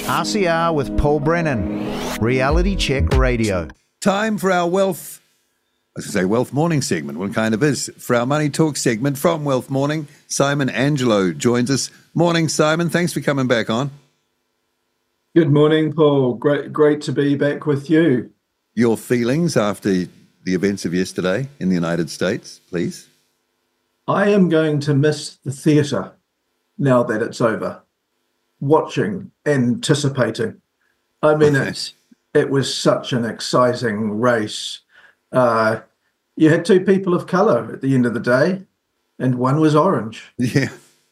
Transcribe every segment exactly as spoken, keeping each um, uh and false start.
R C R with Paul Brennan, Reality Check Radio. Time for our Wealth, I was going to say Wealth Morning segment, what kind of is. For our Money Talk segment from Wealth Morning, Simon Angelo joins us. Morning, Simon. Thanks for coming back on. Good morning, Paul. Great, great to be back with you. Your feelings after the events of yesterday in the United States, please. I am going to miss the theatre now that it's over. Watching, anticipating. I mean, it's, it was such an exciting race. Uh, you had two people of colour at the end of the day, and one was orange. Yeah.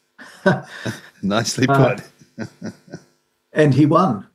Nicely put. Uh, and he won.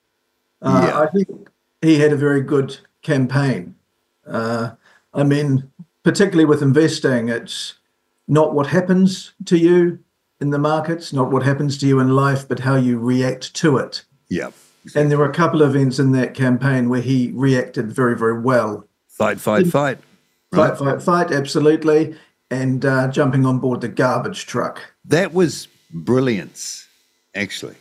Uh, yeah. I think he had a very good campaign. Uh, I mean, particularly with investing, it's not what happens to you in the markets, not what happens to you in life, but how you react to it. Yeah. And there were a couple of events in that campaign where he reacted very, very well. Fight, fight, fight. Right? Fight, fight, fight, absolutely. And uh, jumping on board the garbage truck. That was brilliance, actually.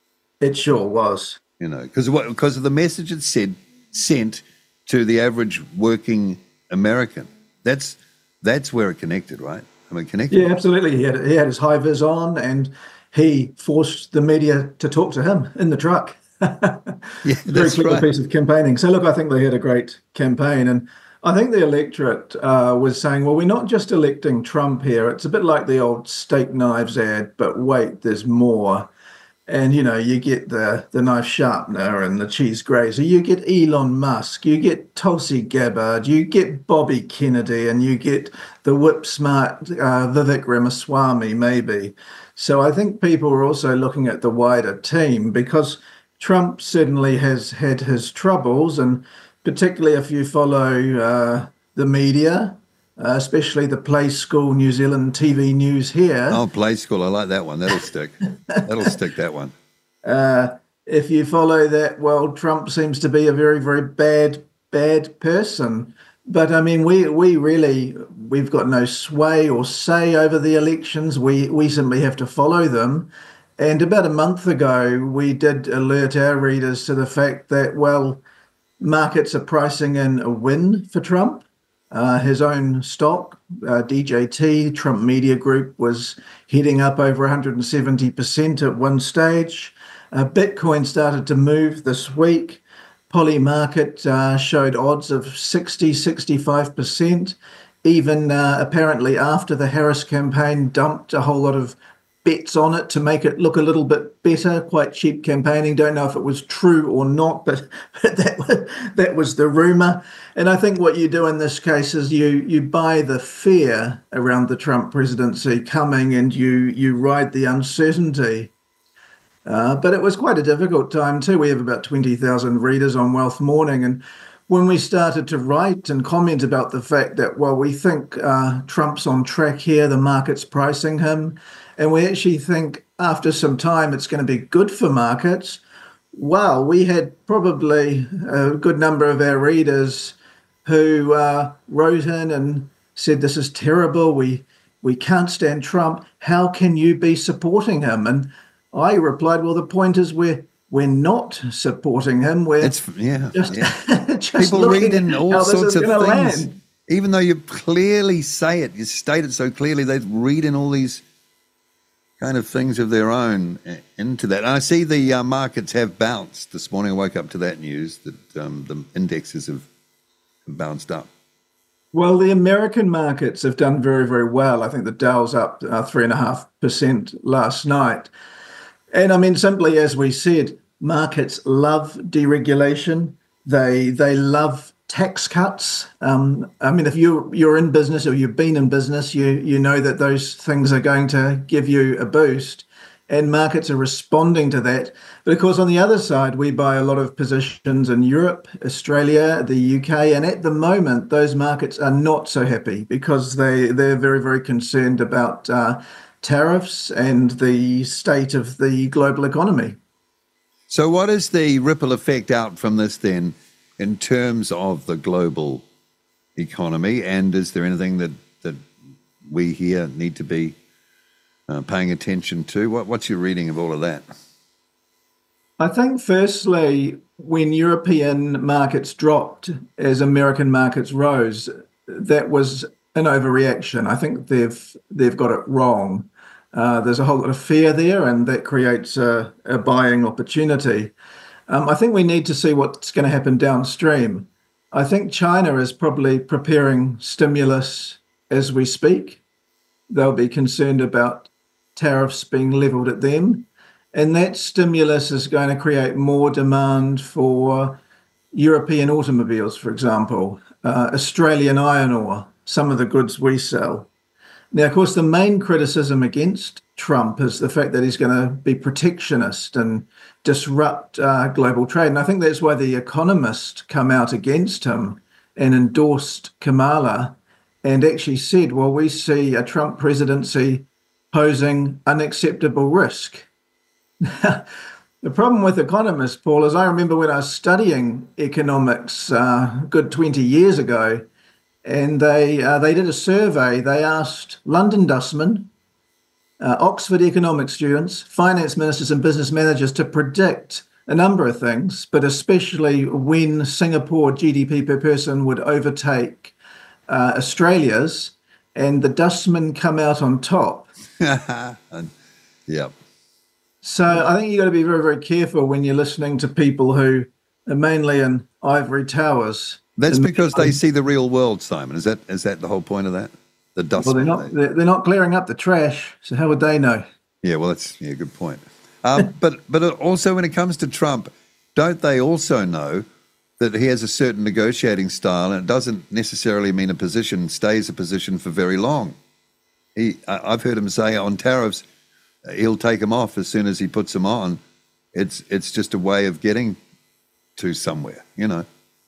It sure was. You know, because what because of the message it said sent to the average working American. That's that's where it connected, right? I mean, connected. Yeah, absolutely. He had he had his high vis on, and he forced the media to talk to him in the truck. Yeah, very that's clever right. piece of campaigning. So look, I think they had a great campaign, and I think the electorate uh, was saying, well, we're not just electing Trump here. It's a bit like the old steak knives ad, but wait, there's more. And, you know, you get the, the knife sharpener and the cheese grazer. You get Elon Musk. You get Tulsi Gabbard. You get Bobby Kennedy. And you get the whip-smart uh, Vivek Ramaswamy, maybe. So I think people are also looking at the wider team, because Trump certainly has had his troubles. And particularly if you follow uh, the media, Uh, especially the Play School New Zealand T V news here. Oh, Play School, I like that one. That'll stick. That'll stick, that one. Uh, if you follow that, well, Trump seems to be a very, very bad, bad person. But, I mean, we we really, we've got no sway or say over the elections. We, we simply have to follow them. And about a month ago, we did alert our readers to the fact that, well, markets are pricing in a win for Trump. Uh, his own stock, uh, D J T, Trump Media Group, was heading up over one hundred seventy percent at one stage. Uh, Bitcoin started to move this week. Polymarket uh, showed odds of sixty, sixty-five percent. Even uh, apparently after the Harris campaign dumped a whole lot of bets on it to make it look a little bit better, quite cheap campaigning. Don't know if it was true or not, but, but that, was, that was the rumor. And I think what you do in this case is you you buy the fear around the Trump presidency coming, and you, you ride the uncertainty. Uh, but it was quite a difficult time too. We have about twenty thousand readers on Wealth Morning, and when we started to write and comment about the fact that, well, we think uh, Trump's on track here, the market's pricing him, and we actually think after some time it's going to be good for markets. Well, we had probably a good number of our readers who uh, wrote in and said, this is terrible. We we can't stand Trump. How can you be supporting him? And I replied, well, the point is we're, we're not supporting him. We're It's, yeah, just, yeah. just People read in all sorts of things. Land. Even though you clearly say it, you state it so clearly, they read in all these kind of things of their own into that. And I see the uh, markets have bounced this morning. I woke up to that news that um, the indexes have bounced up. Well, the American markets have done very, very well. I think the Dow's up uh, three and a half percent last night. And I mean, simply as we said, markets love deregulation. They they love tax cuts. Um, I mean, if you you're in business or you've been in business, you you know that those things are going to give you a boost, and markets are responding to that. But of course, on the other side, we buy a lot of positions in Europe, Australia, the U K, and at the moment, those markets are not so happy because they they're very very concerned about uh, tariffs and the state of the global economy. So, what is the ripple effect out from this then, in terms of the global economy? And is there anything that, that we here need to be uh, paying attention to? What, what's your reading of all of that? I think, firstly, when European markets dropped as American markets rose, that was an overreaction. I think they've they've got it wrong. Uh, there's a whole lot of fear there, and that creates a, a buying opportunity. Um, I think we need to see what's going to happen downstream. I think China is probably preparing stimulus as we speak. They'll be concerned about tariffs being leveled at them. And that stimulus is going to create more demand for European automobiles, for example, uh, Australian iron ore, some of the goods we sell. Now, of course, the main criticism against Trump is the fact that he's going to be protectionist and disrupt uh, global trade. And I think that's why The Economist come out against him and endorsed Kamala and actually said, well, we see a Trump presidency posing unacceptable risk. The problem with economists, Paul, is I remember when I was studying economics uh, a good twenty years ago, and they uh, they did a survey. They asked London dustmen, uh, Oxford economics students, finance ministers and business managers to predict a number of things, but especially when Singapore G D P per person would overtake uh, Australia's, and the dustmen come out on top. Yep. So I think you've got to be very, very careful when you're listening to people who are mainly in ivory towers. That's And- because they see the real world, Simon. Is that is that the whole point of that? The dust. Well, they're not they're, they're not clearing up the trash, so how would they know? Yeah, well, that's yeah, good point. Um, but but also when it comes to Trump, don't they also know that he has a certain negotiating style, and it doesn't necessarily mean a position stays a position for very long. He, I- I've heard him say on tariffs, he'll take them off as soon as he puts them on. It's it's just a way of getting to somewhere, you know.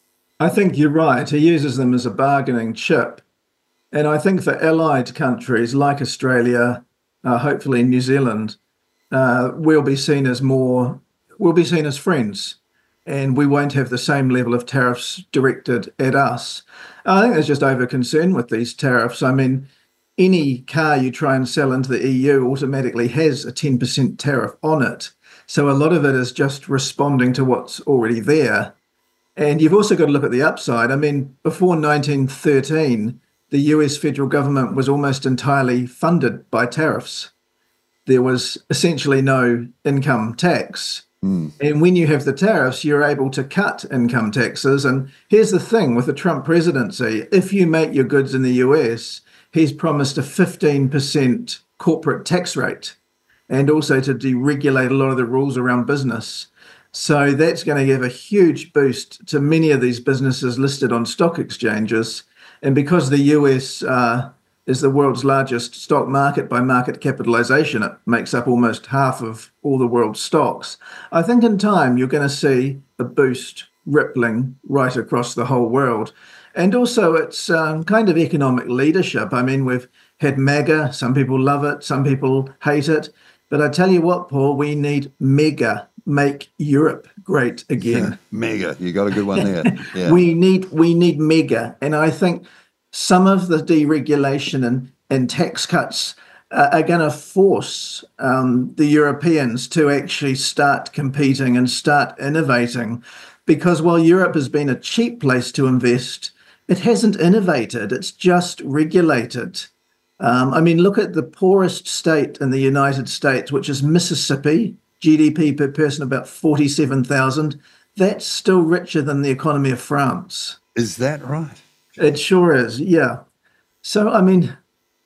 I think you're right. He uses them as a bargaining chip. And I think for allied countries like Australia, uh, hopefully New Zealand, uh, we'll be seen as more, we'll be seen as friends. And we won't have the same level of tariffs directed at us. I think there's just over concern with these tariffs. I mean, any car you try and sell into the E U automatically has a ten percent tariff on it. So a lot of it is just responding to what's already there. And you've also got to look at the upside. I mean, before nineteen thirteen, the U S federal government was almost entirely funded by tariffs. There was essentially no income tax. Mm. And when you have the tariffs, you're able to cut income taxes. And here's the thing with the Trump presidency, if you make your goods in the U S, he's promised a fifteen percent corporate tax rate and also to deregulate a lot of the rules around business. So that's going to give a huge boost to many of these businesses listed on stock exchanges. And because the U S uh, is the world's largest stock market by market capitalization, it makes up almost half of all the world's stocks. I think in time you're going to see a boost rippling right across the whole world. And also it's um, kind of economic leadership. I mean, we've had MAGA. Some people love it. Some people hate it. But I tell you what, Paul, we need MEGA, make Europe great again. Mega. You got a good one there. Yeah. We need we need MEGA. And I think some of the deregulation and, and tax cuts uh, are going to force um, the Europeans to actually start competing and start innovating. Because while Europe has been a cheap place to invest, it hasn't innovated. It's just regulated. Um, I mean, look at the poorest state in the United States, which is Mississippi, G D P per person about forty-seven thousand. That's still richer than the economy of France. Is that right? It sure is, yeah. So, I mean,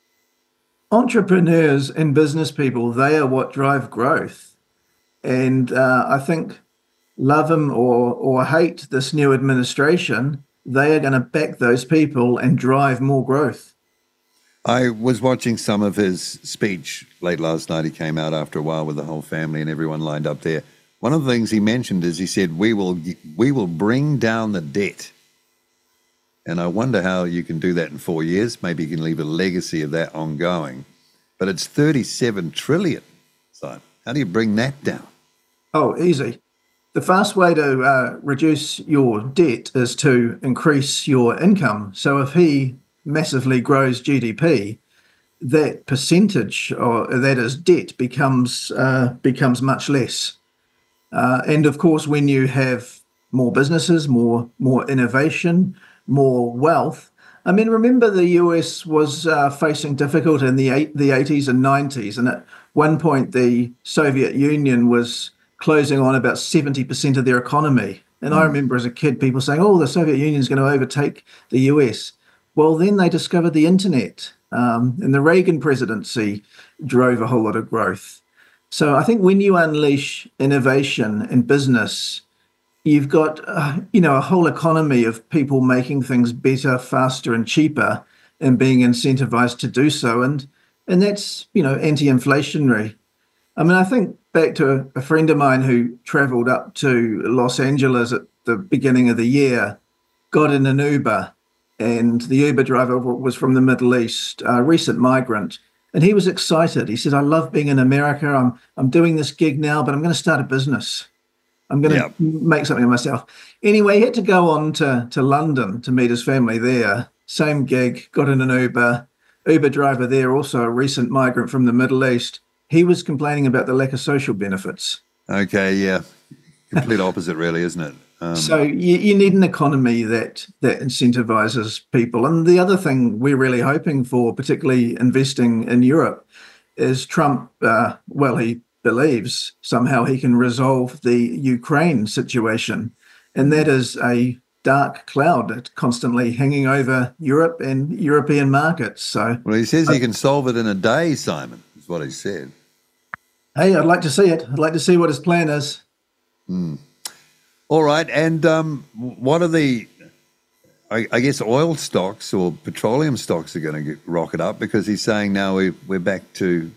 entrepreneurs and business people, they are what drive growth. And uh, I think, love them or, or hate this new administration, they are going to back those people and drive more growth. I was watching some of his speech late last night. He came out after a while with the whole family and everyone lined up there. One of the things he mentioned is he said, we will we will bring down the debt. And I wonder how you can do that in four years. Maybe you can leave a legacy of that ongoing. But it's thirty-seven trillion, Simon. How do you bring that down? Oh, easy. The fast way to uh, reduce your debt is to increase your income. So if he massively grows G D P, that percentage or that is debt becomes uh, becomes much less. Uh, and of course, when you have more businesses, more more innovation, more wealth. I mean, remember the U S was uh, facing difficulty in the eight, the eighties and nineties, and at one point the Soviet Union was closing on about seventy percent of their economy. And I remember as a kid people saying, "Oh, the Soviet Union is going to overtake the U S." Well, then they discovered the internet, um, and the Reagan presidency drove a whole lot of growth. So I think when you unleash innovation in business, you've got, uh, you know, a whole economy of people making things better, faster, and cheaper, and being incentivized to do so, and and that's, you know, anti-inflationary. I mean, I think back to a, a friend of mine who traveled up to Los Angeles at the beginning of the year, got in an Uber, and the Uber driver was from the Middle East, a recent migrant, and he was excited. He said, "I love being in America. I'm I'm doing this gig now, but I'm going to start a business. I'm going to Yep. make something of myself." Anyway, he had to go on to, to London to meet his family there. Same gig, got in an Uber. Uber driver there, also a recent migrant from the Middle East. He was complaining about the lack of social benefits. Okay, yeah. Complete opposite, really, isn't it? Um, So you, you need an economy that that incentivizes people. And the other thing we're really hoping for, particularly investing in Europe, is Trump, uh, well, he believes somehow he can resolve the Ukraine situation. And that is a dark cloud that's constantly hanging over Europe and European markets. So, well, he says he can solve it in a day, Simon, is what he said. hey, I'd like to see it. I'd like to see what his plan is. All right, and um, what are the, I, I guess, oil stocks or petroleum stocks are going to rocket up, because he's saying now we, we're back to,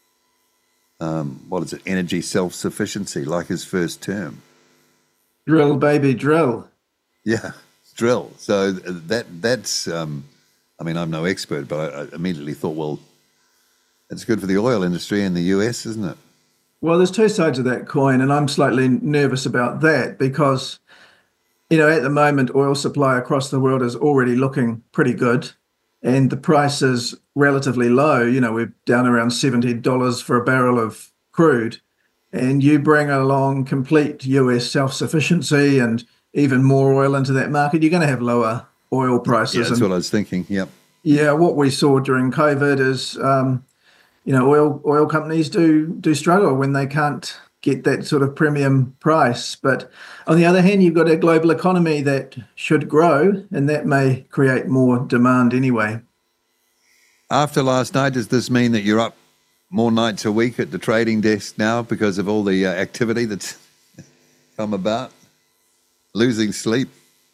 um, what is it, energy self-sufficiency, like his first term. Drill, baby, drill. Yeah, drill. So that that's, um, I mean, I'm no expert, but I, I immediately thought, well, it's good for the oil industry in the U S, isn't it? Well, there's two sides of that coin, and I'm slightly nervous about that because, you know, at the moment, oil supply across the world is already looking pretty good, and the price is relatively low. You know, we're down around seventy dollars for a barrel of crude, and you bring along complete U S self-sufficiency and even more oil into that market, you're going to have lower oil prices. Yeah, that's and what I was thinking, yep. yeah, what we saw during COVID is, um, you know, oil oil companies do do struggle when they can't get that sort of premium price. But on the other hand, you've got a global economy that should grow, and that may create more demand anyway. After last night, does this mean that you're up more nights a week at the trading desk now because of all the uh, activity that's come about? Losing sleep?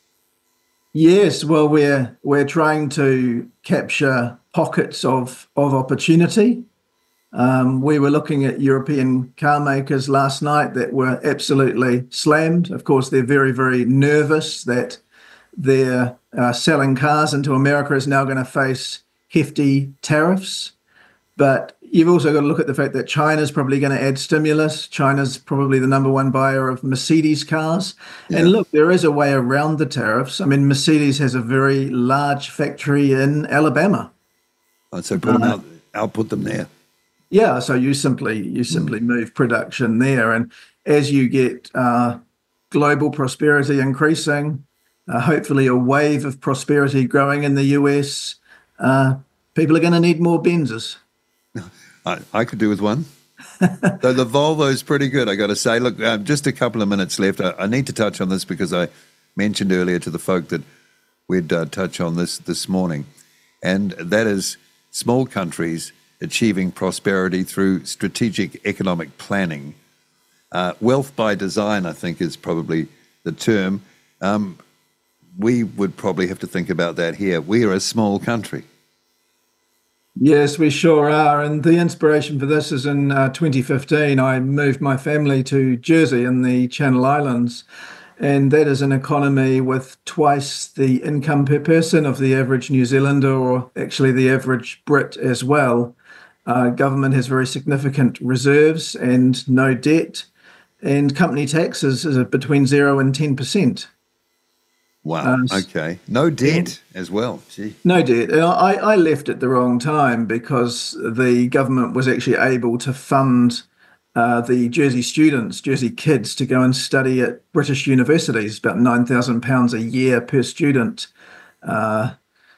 Yes, well, we're we're trying to capture pockets of of opportunity. Um, we were looking at European car makers last night that were absolutely slammed. Of course, they're very, very nervous that their uh, selling cars into America is now going to face hefty tariffs. But you've also got to look at the fact that China's probably going to add stimulus. China's probably the number one buyer of Mercedes cars. Yeah. And look, there is a way around the tariffs. I mean, Mercedes has a very large factory in Alabama. Oh, so put them out, output them there. Yeah, so you simply you simply move production there, and as you get uh, global prosperity increasing, uh, hopefully a wave of prosperity growing in the U S, uh, people are going to need more Benzes. I, I could do with one. So the Volvo's pretty good, I got to say. Look, um, just a couple of minutes left. I, I need to touch on this because I mentioned earlier to the folk that we'd uh, touch on this this morning, and that is small countries achieving prosperity through strategic economic planning. Uh, wealth by design, I think, is probably the term. Um, we would probably have to think about that here. We are a small country. Yes, we sure are. And the inspiration for this is in uh, twenty fifteen, I moved my family to Jersey in the Channel Islands. And that is an economy with twice the income per person of the average New Zealander, or actually the average Brit as well. Uh, government has very significant reserves and no debt. And company taxes is between zero and ten percent. Wow, Um, okay. No debt as well. Gee. No debt. And I, I left at the wrong time because the government was actually able to fund uh, the Jersey students, Jersey kids, to go and study at British universities, about nine thousand pounds a year per student. Uh,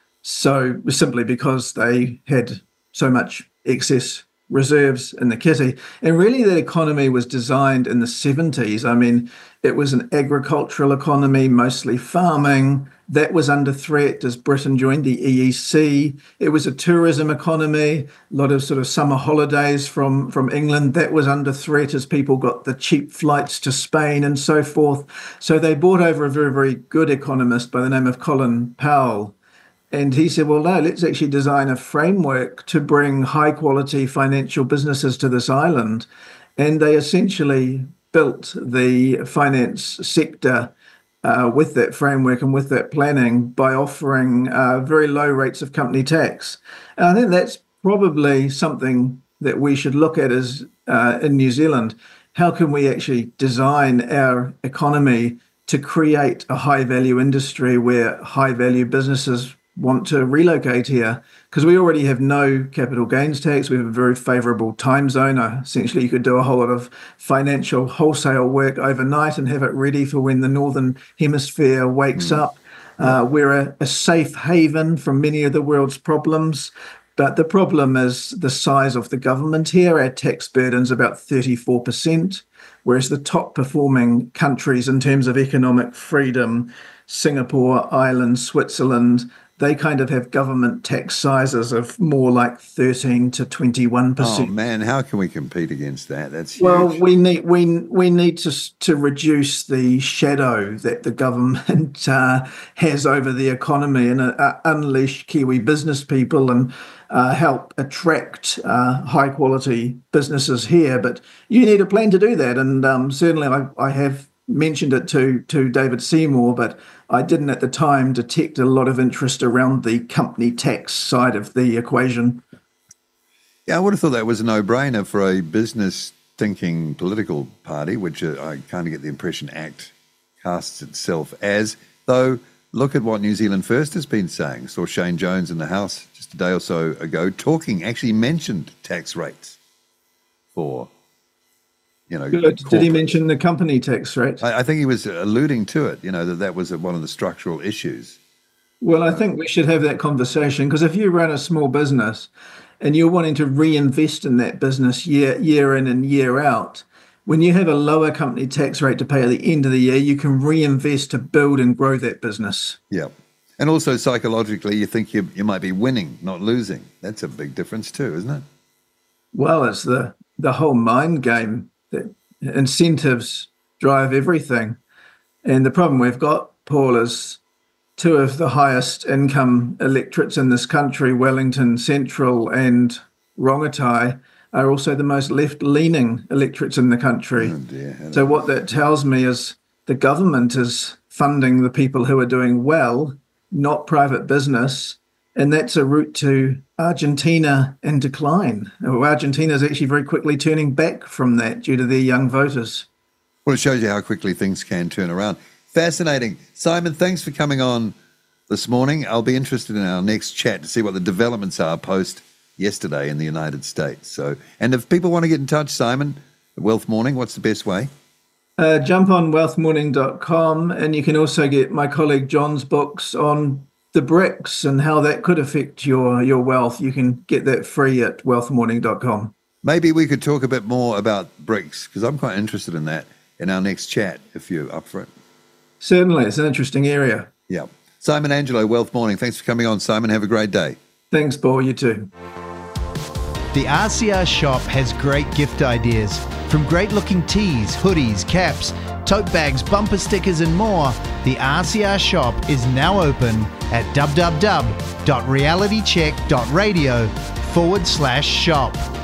so simply because they had so much excess reserves in the kitty. And really that economy was designed in the seventies. I mean, it was an agricultural economy, mostly farming. That was under threat as Britain joined the E E C. It was a tourism economy, a lot of sort of summer holidays from, from England. That was under threat as people got the cheap flights to Spain and so forth. So they brought over a very, very good economist by the name of Colin Powell. And he said, well, no, let's actually design a framework to bring high quality financial businesses to this island. And they essentially built the finance sector uh, with that framework and with that planning by offering uh, very low rates of company tax. And I think that's probably something that we should look at as uh, in New Zealand. How can we actually design our economy to create a high value industry where high value businesses want to relocate here? Because we already have no capital gains tax. We have a very favourable time zone. Uh, essentially, you could do a whole lot of financial wholesale work overnight and have it ready for when the Northern Hemisphere wakes mm. up. Uh, we're a, a safe haven from many of the world's problems. But the problem is the size of the government here. Our tax burden's about thirty-four percent, whereas the top performing countries in terms of economic freedom, Singapore, Ireland, Switzerland, they kind of have government tax sizes of more like thirteen to twenty-one percent. Oh man, how can we compete against that? That's huge. Well, we need we we need to to reduce the shadow that the government uh, has over the economy and uh, unleash Kiwi business people and uh, help attract uh, high quality businesses here. But you need a plan to do that, and um, certainly I, I have mentioned it to to David Seymour, but I didn't at the time detect a lot of interest around the company tax side of the equation. Yeah, I would have thought that was a no-brainer for a business-thinking political party, which uh, I kind of get the impression ACT casts itself as. Though, look at what New Zealand First has been saying. Saw Shane Jones in the House just a day or so ago talking, actually mentioned tax rates for You know, Good. Did he mention the company tax rate? I, I think he was alluding to it, you know, that that was one of the structural issues. Well, I think we should have that conversation, because if you run a small business and you're wanting to reinvest in that business year, year in and year out, when you have a lower company tax rate to pay at the end of the year, you can reinvest to build and grow that business. Yeah. And also psychologically, you think you, you might be winning, not losing. That's a big difference too, isn't it? Well, it's the, the whole mind game. That incentives drive everything. And the problem we've got, Paul, is two of the highest income electorates in this country, Wellington Central and Rongotai, are also the most left-leaning electorates in the country. Oh dear. So what that tells me is the government is funding the people who are doing well, not private business. And that's a route to Argentina in decline. Argentina is actually very quickly turning back from that due to their young voters. Well, it shows you how quickly things can turn around. Fascinating. Simon, thanks for coming on this morning. I'll be interested in our next chat to see what the developments are post yesterday in the United States. So, and if people want to get in touch, Simon, Wealth Morning, what's the best way? Uh, jump on wealth morning dot com, and you can also get my colleague John's books on the BRICS and how that could affect your, your wealth. You can get that free at wealth morning dot com. Maybe we could talk a bit more about BRICS, because I'm quite interested in that in our next chat, if you're up for it. Certainly. It's an interesting area. Yeah. Simon Angelo, Wealth Morning. Thanks for coming on, Simon. Have a great day. Thanks, Paul. You too. The R C R shop has great gift ideas. From great-looking tees, hoodies, caps, tote bags, bumper stickers and more, the R C R shop is now open at www.realitycheck.radio forward slash shop.